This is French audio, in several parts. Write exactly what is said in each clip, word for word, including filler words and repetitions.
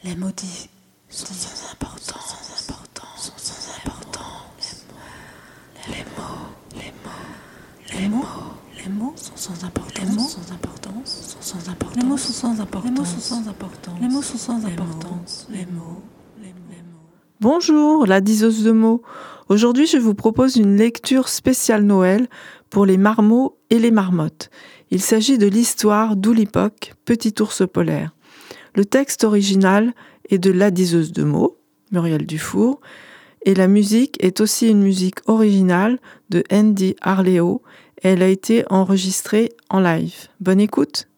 Les maudits sont sans importance, sans importance, sont sans importance. Les mots, les mots, les mots, les mots sont sans importance, les mots sans importance, sont sans importance. Les mots sont sans importance, les mots sont sans importance, les mots sont sans importance. Les mots, les mots. Bonjour, la diseuse de mots. Aujourd'hui, je vous propose une lecture spéciale Noël pour les marmots et les marmottes. Il s'agit de l'histoire d'Oulipock, petit ours polaire. Le texte original est de La diseuse de mots, Muriel Dufour, et la musique est aussi une musique originale de Andy Harleo. Elle a été enregistrée en live. Bonne écoute!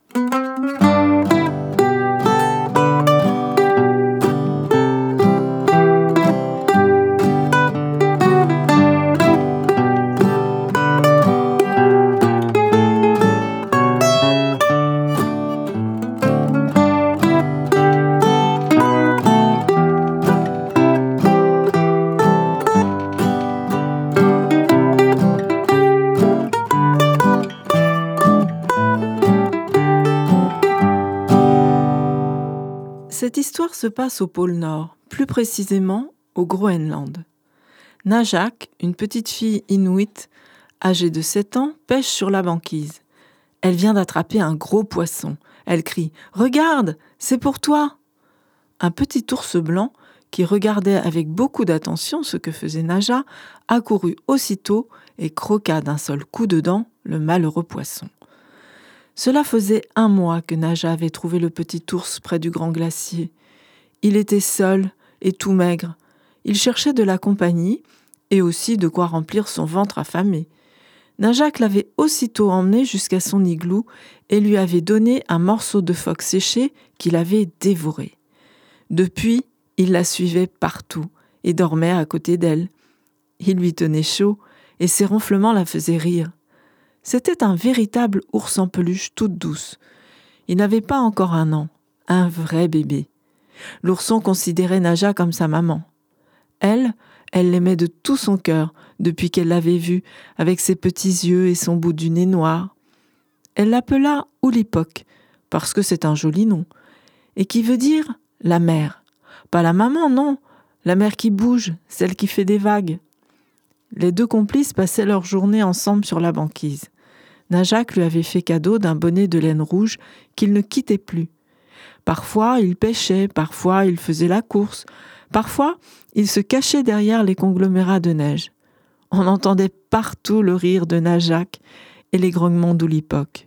Cette histoire se passe au pôle Nord, plus précisément au Groenland. Najak, une petite fille inuite, âgée de sept ans, pêche sur la banquise. Elle vient d'attraper un gros poisson. Elle crie « Regarde, c'est pour toi !» Un petit ours blanc, qui regardait avec beaucoup d'attention ce que faisait Naja, accourut aussitôt et croqua d'un seul coup de dent le malheureux poisson. Cela faisait un mois que Naja avait trouvé le petit ours près du grand glacier. Il était seul et tout maigre. Il cherchait de la compagnie et aussi de quoi remplir son ventre affamé. Najak l'avait aussitôt emmené jusqu'à son igloo et lui avait donné un morceau de phoque séché qu'il avait dévoré. Depuis, il la suivait partout et dormait à côté d'elle. Il lui tenait chaud et ses ronflements la faisaient rire. C'était un véritable ours en peluche toute douce. Il n'avait pas encore un an, un vrai bébé. L'ourson considérait Naja comme sa maman. Elle, elle l'aimait de tout son cœur depuis qu'elle l'avait vue, avec ses petits yeux et son bout du nez noir. Elle l'appela Oulipock, parce que c'est un joli nom, et qui veut dire la mère. Pas la maman, non, la mère qui bouge, celle qui fait des vagues. Les deux complices passaient leur journée ensemble sur la banquise. Najak lui avait fait cadeau d'un bonnet de laine rouge qu'il ne quittait plus. Parfois, il pêchait, parfois, il faisait la course, parfois, il se cachait derrière les conglomérats de neige. On entendait partout le rire de Najak et les grognements d'Oulipock.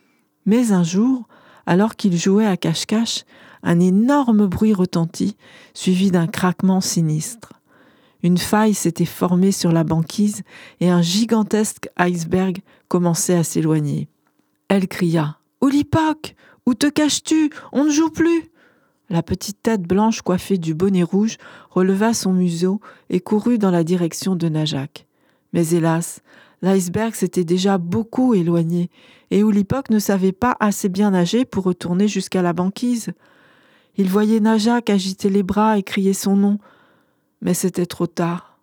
Mais un jour, alors qu'il jouait à cache-cache, un énorme bruit retentit, suivi d'un craquement sinistre. Une faille s'était formée sur la banquise et un gigantesque iceberg commençait à s'éloigner. Elle cria « Oulipock, où te caches-tu ? On ne joue plus !» La petite tête blanche coiffée du bonnet rouge releva son museau et courut dans la direction de Najak. Mais hélas, l'iceberg s'était déjà beaucoup éloigné et Oulipock ne savait pas assez bien nager pour retourner jusqu'à la banquise. Il voyait Najak agiter les bras et crier son nom. Mais c'était trop tard.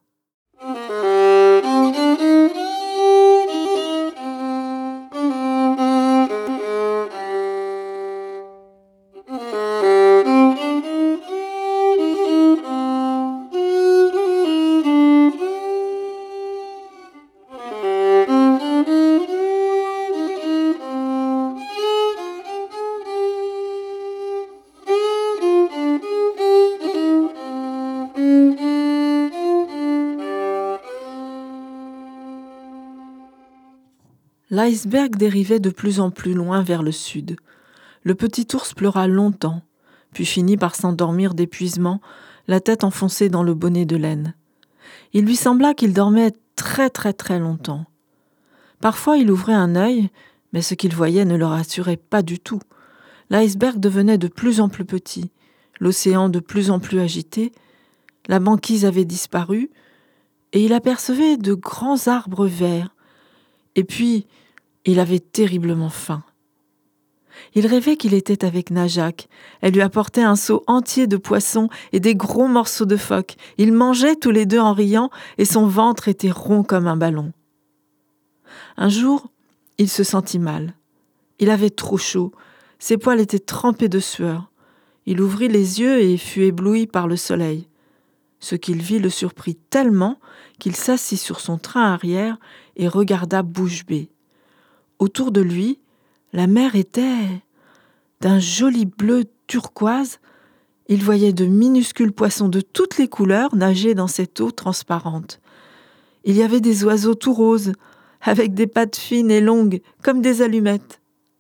L'iceberg dérivait de plus en plus loin vers le sud. Le petit ours pleura longtemps, puis finit par s'endormir d'épuisement, la tête enfoncée dans le bonnet de laine. Il lui sembla qu'il dormait très très très longtemps. Parfois il ouvrait un œil, mais ce qu'il voyait ne le rassurait pas du tout. L'iceberg devenait de plus en plus petit, l'océan de plus en plus agité, la banquise avait disparu, et il apercevait de grands arbres verts. Et puis, il avait terriblement faim. Il rêvait qu'il était avec Najak. Elle lui apportait un seau entier de poissons et des gros morceaux de phoque. Ils mangeaient tous les deux en riant et son ventre était rond comme un ballon. Un jour, il se sentit mal. Il avait trop chaud. Ses poils étaient trempés de sueur. Il ouvrit les yeux et fut ébloui par le soleil. Ce qu'il vit le surprit tellement qu'il s'assit sur son train arrière et regarda bouche bée. Autour de lui, la mer était d'un joli bleu turquoise. Il voyait de minuscules poissons de toutes les couleurs nager dans cette eau transparente. Il y avait des oiseaux tout roses, avec des pattes fines et longues comme des allumettes.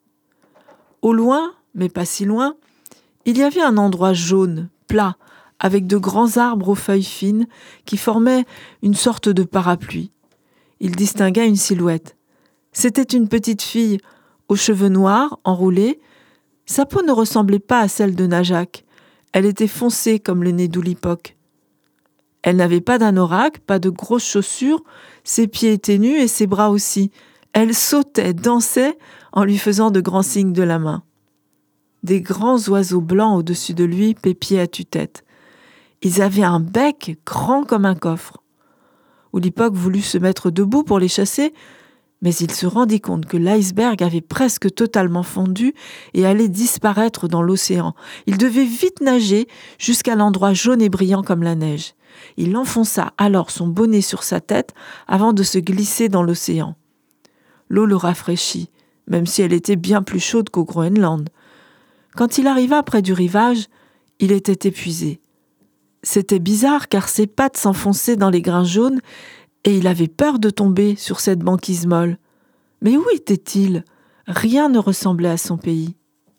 Au loin, mais pas si loin, il y avait un endroit jaune, plat, avec de grands arbres aux feuilles fines qui formaient une sorte de parapluie. Il distingua une silhouette. C'était une petite fille aux cheveux noirs, enroulés. Sa peau ne ressemblait pas à celle de Najak. Elle était foncée comme le nez d'Oulipock. Elle n'avait pas d'anorak, pas de grosses chaussures, ses pieds étaient nus et ses bras aussi. Elle sautait, dansait, en lui faisant de grands signes de la main. Des grands oiseaux blancs au-dessus de lui pépiaient à tue-tête. Ils avaient un bec grand comme un coffre. Oulipock voulut se mettre debout pour les chasser, mais il se rendit compte que l'iceberg avait presque totalement fondu et allait disparaître dans l'océan. Il devait vite nager jusqu'à l'endroit jaune et brillant comme la neige. Il enfonça alors son bonnet sur sa tête avant de se glisser dans l'océan. L'eau le rafraîchit, même si elle était bien plus chaude qu'au Groenland. Quand il arriva près du rivage, il était épuisé. C'était bizarre car ses pattes s'enfonçaient dans les grains jaunes et il avait peur de tomber sur cette banquise molle. Mais où était-il ? Rien ne ressemblait à son pays.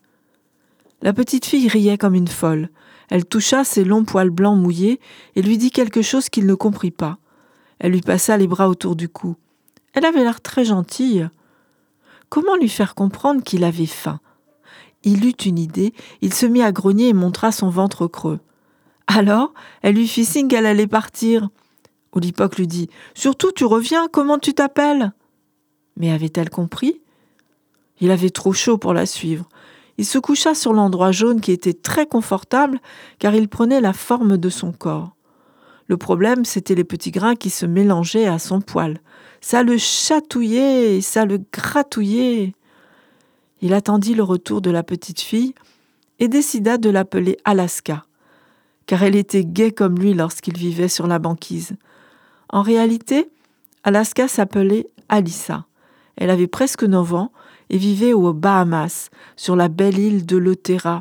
La petite fille riait comme une folle. Elle toucha ses longs poils blancs mouillés et lui dit quelque chose qu'il ne comprit pas. Elle lui passa les bras autour du cou. Elle avait l'air très gentille. Comment lui faire comprendre qu'il avait faim ? Il eut une idée, il se mit à grogner et montra son ventre creux. Alors, elle lui fit signe qu'elle allait partir. Oulipock lui dit « Surtout, tu reviens, comment tu t'appelles ?» Mais avait-elle compris ? Il avait trop chaud pour la suivre. Il se coucha sur l'endroit jaune qui était très confortable car il prenait la forme de son corps. Le problème, c'était les petits grains qui se mélangeaient à son poil. Ça le chatouillait, ça le gratouillait. Il attendit le retour de la petite fille et décida de l'appeler Alaska, car elle était gaie comme lui lorsqu'il vivait sur la banquise. En réalité, Alaska s'appelait Alyssa. Elle avait presque neuf ans et vivait aux Bahamas, sur la belle île de Lotera.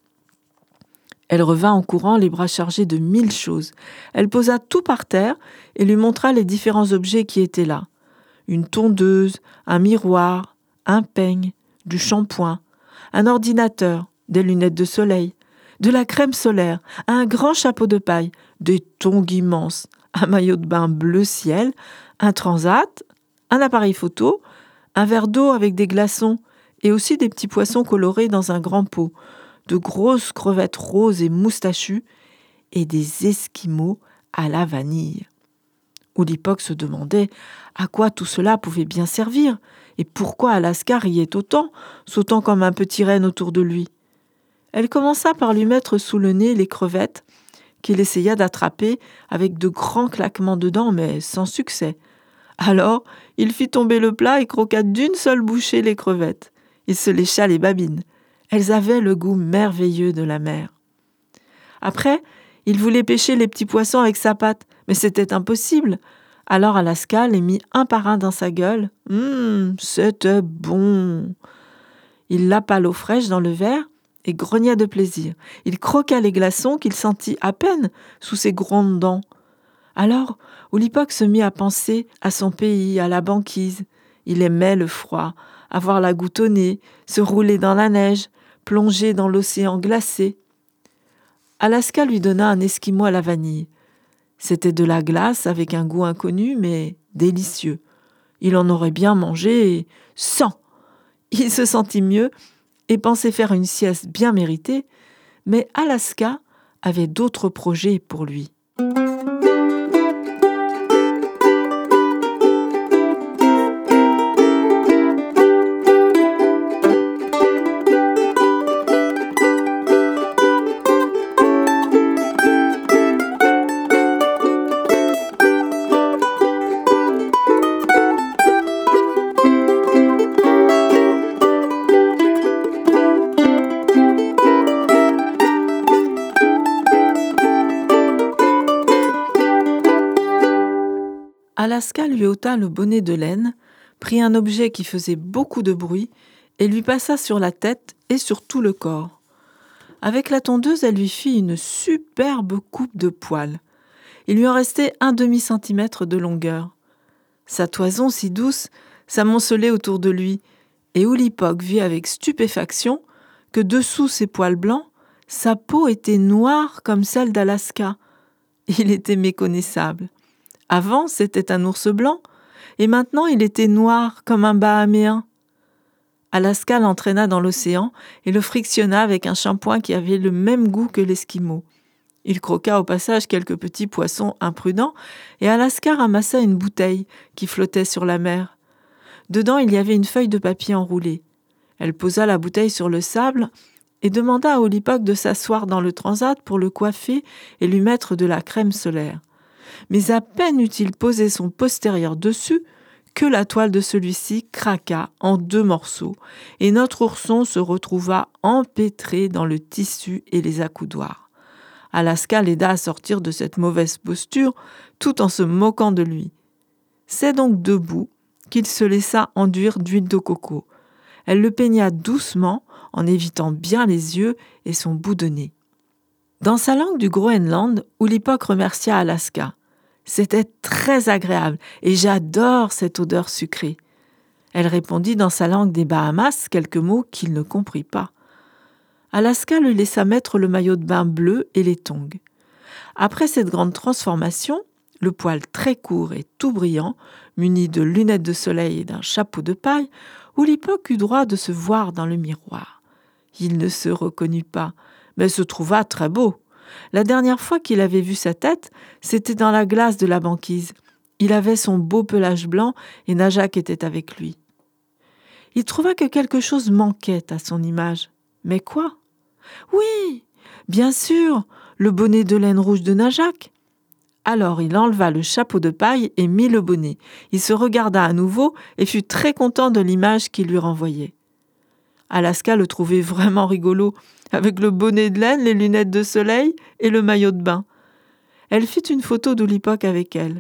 Elle revint en courant, les bras chargés de mille choses. Elle posa tout par terre et lui montra les différents objets qui étaient là. Une tondeuse, un miroir, un peigne, du shampoing, un ordinateur, des lunettes de soleil, de la crème solaire, un grand chapeau de paille, des tongs immenses, un maillot de bain bleu ciel, un transat, un appareil photo, un verre d'eau avec des glaçons et aussi des petits poissons colorés dans un grand pot, de grosses crevettes roses et moustachues et des esquimaux à la vanille. Oulipock se demandait à quoi tout cela pouvait bien servir et pourquoi Alaska riait autant, sautant comme un petit renne autour de lui. Elle commença par lui mettre sous le nez les crevettes qu'il essaya d'attraper avec de grands claquements de dents, mais sans succès. Alors, il fit tomber le plat et croqua d'une seule bouchée les crevettes. Il se lécha les babines. Elles avaient le goût merveilleux de la mer. Après, il voulait pêcher les petits poissons avec sa patte, mais c'était impossible. Alors Alaska les mit un par un dans sa gueule. Hum, c'était bon. Il lapa l'eau fraîche dans le verre et grogna de plaisir. Il croqua les glaçons qu'il sentit à peine sous ses grandes dents. Alors, Oulipock se mit à penser à son pays, à la banquise. Il aimait le froid, avoir la goutte au nez, se rouler dans la neige, plonger dans l'océan glacé. Alaska lui donna un esquimau à la vanille. C'était de la glace avec un goût inconnu, mais délicieux. Il en aurait bien mangé cent. Il se sentit mieux et pensait faire une sieste bien méritée, mais Alaska avait d'autres projets pour lui. Alaska lui ôta le bonnet de laine, prit un objet qui faisait beaucoup de bruit et lui passa sur la tête et sur tout le corps. Avec la tondeuse, elle lui fit une superbe coupe de poils. Il lui en restait un demi-centimètre de longueur. Sa toison si douce s'amoncelait autour de lui, et Oulipock vit avec stupéfaction que dessous ses poils blancs, sa peau était noire comme celle d'Alaska. Il était méconnaissable. Avant, c'était un ours blanc, et maintenant il était noir comme un Bahaméen. Alaska l'entraîna dans l'océan et le frictionna avec un shampoing qui avait le même goût que l'esquimau. Il croqua au passage quelques petits poissons imprudents et Alaska ramassa une bouteille qui flottait sur la mer. Dedans, il y avait une feuille de papier enroulée. Elle posa la bouteille sur le sable et demanda à Oulipock de s'asseoir dans le transat pour le coiffer et lui mettre de la crème solaire. Mais à peine eut-il posé son postérieur dessus que la toile de celui-ci craqua en deux morceaux et notre ourson se retrouva empêtré dans le tissu et les accoudoirs. Alaska l'aida à sortir de cette mauvaise posture tout en se moquant de lui. C'est donc debout qu'il se laissa enduire d'huile de coco. Elle le peigna doucement en évitant bien les yeux et son bout de nez. Dans sa langue du Groenland, Oulipock remercia Alaska. C'était très agréable et j'adore cette odeur sucrée. Elle répondit dans sa langue des Bahamas quelques mots qu'il ne comprit pas. Alaska lui laissa mettre le maillot de bain bleu et les tongs. Après cette grande transformation, le poil très court et tout brillant, muni de lunettes de soleil et d'un chapeau de paille, Oulipock eut droit de se voir dans le miroir. Il ne se reconnut pas, mais se trouva très beau. La dernière fois qu'il avait vu sa tête, c'était dans la glace de la banquise. Il avait son beau pelage blanc et Najak était avec lui. Il trouva que quelque chose manquait à son image. Mais quoi ? Oui, bien sûr, le bonnet de laine rouge de Najak. Alors il enleva le chapeau de paille et mit le bonnet. Il se regarda à nouveau et fut très content de l'image qu'il lui renvoyait. Alaska le trouvait vraiment rigolo, avec le bonnet de laine, les lunettes de soleil et le maillot de bain. Elle fit une photo d'Oulipock avec elle.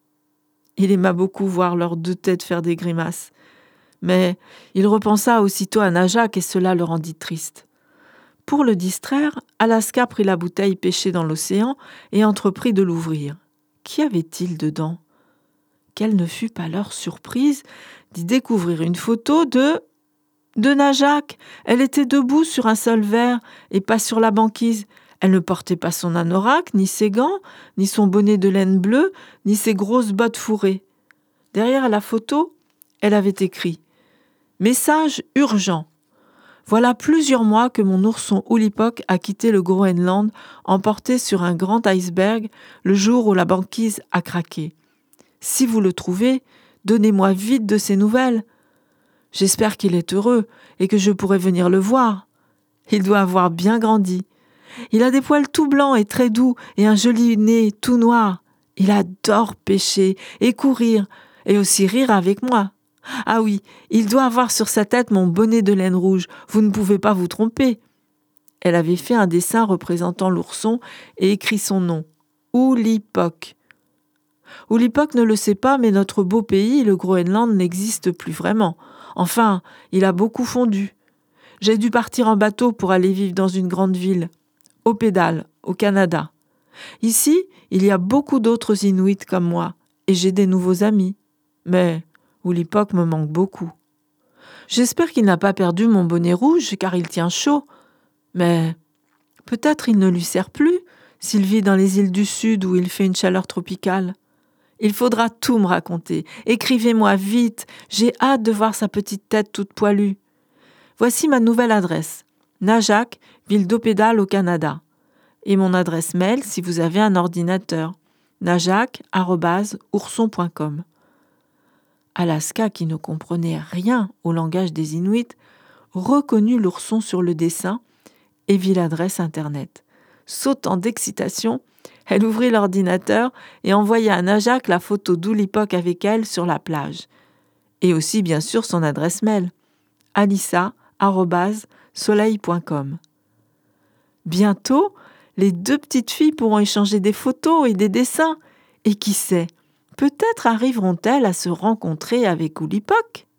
Il aima beaucoup voir leurs deux têtes faire des grimaces. Mais il repensa aussitôt à Najak et cela le rendit triste. Pour le distraire, Alaska prit la bouteille pêchée dans l'océan et entreprit de l'ouvrir. Qu'y avait-il dedans ? Quelle ne fut pas leur surprise d'y découvrir une photo de... de Najak. Elle était debout sur un sol vert et pas sur la banquise. Elle ne portait pas son anorak, ni ses gants, ni son bonnet de laine bleue, ni ses grosses bottes fourrées. Derrière la photo, elle avait écrit « Message urgent. Voilà plusieurs mois que mon ourson Oulipock a quitté le Groenland, emporté sur un grand iceberg le jour où la banquise a craqué. Si vous le trouvez, donnez-moi vite de ses nouvelles. J'espère qu'il est heureux et que je pourrai venir le voir. Il doit avoir bien grandi. Il a des poils tout blancs et très doux et un joli nez tout noir. Il adore pêcher et courir et aussi rire avec moi. Ah oui, il doit avoir sur sa tête mon bonnet de laine rouge. Vous ne pouvez pas vous tromper. » Elle avait fait un dessin représentant l'ourson et écrit son nom, Oulipock. Oulipock ne le sait pas, mais notre beau pays, le Groenland, n'existe plus vraiment. Enfin, il a beaucoup fondu. J'ai dû partir en bateau pour aller vivre dans une grande ville, Opédal, au Canada. Ici, il y a beaucoup d'autres Inuits comme moi, et j'ai des nouveaux amis. Mais Oulipock me manque beaucoup. J'espère qu'il n'a pas perdu mon bonnet rouge, car il tient chaud. Mais peut-être il ne lui sert plus, s'il vit dans les îles du Sud où il fait une chaleur tropicale. Il faudra tout me raconter. Écrivez-moi vite, j'ai hâte de voir sa petite tête toute poilue. Voici ma nouvelle adresse. Najak, ville d'Opédal au Canada. Et mon adresse mail si vous avez un ordinateur. najak arobase ourson point com. Alaska, qui ne comprenait rien au langage des Inuits, reconnut l'ourson sur le dessin et vit l'adresse Internet. Sautant d'excitation, elle ouvrit l'ordinateur et envoya à Najak la photo d'Oulipock avec elle sur la plage. Et aussi, bien sûr, son adresse mail. alissa arobase soleil point com. Bientôt, les deux petites filles pourront échanger des photos et des dessins. Et qui sait, Peut-être arriveront-elles à se rencontrer avec Oulipock.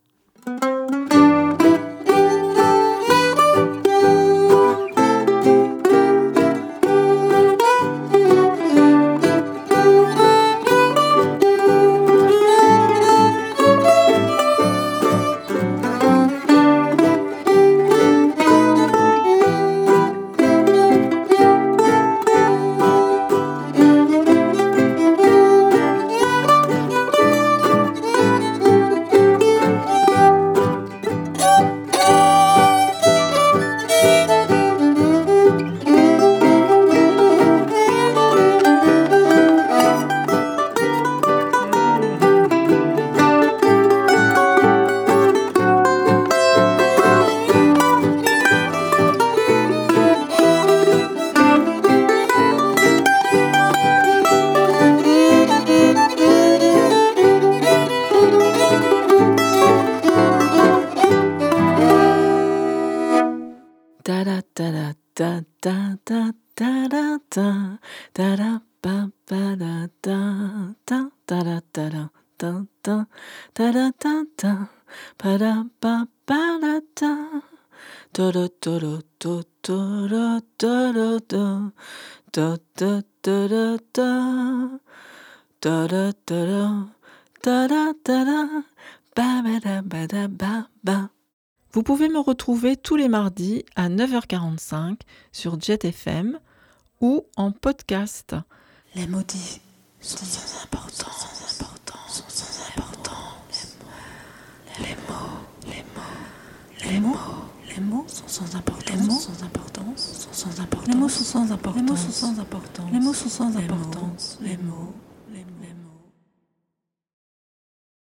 Ta ta ta ta ta ta ta ta pa pa da ta ta ta da ta da ta ta ta da ta ta pa da pa pa da ta to do to do to to do to do do to to to do to to do to do ta da ta da ba ba da ba da ba ba. Vous pouvez me retrouver tous les mardis à neuf heures quarante-cinq sur Jet F M ou en podcast. Les maudits sont sans importance, sans importance, sont sans importance. Les mots, les mots, les mots, les mots sont sans importance, les mots sans importance, sont sans importance. Les mots sont sans importance, les mots sont sans importance, les mots sont sans importance. Les mots, les mots.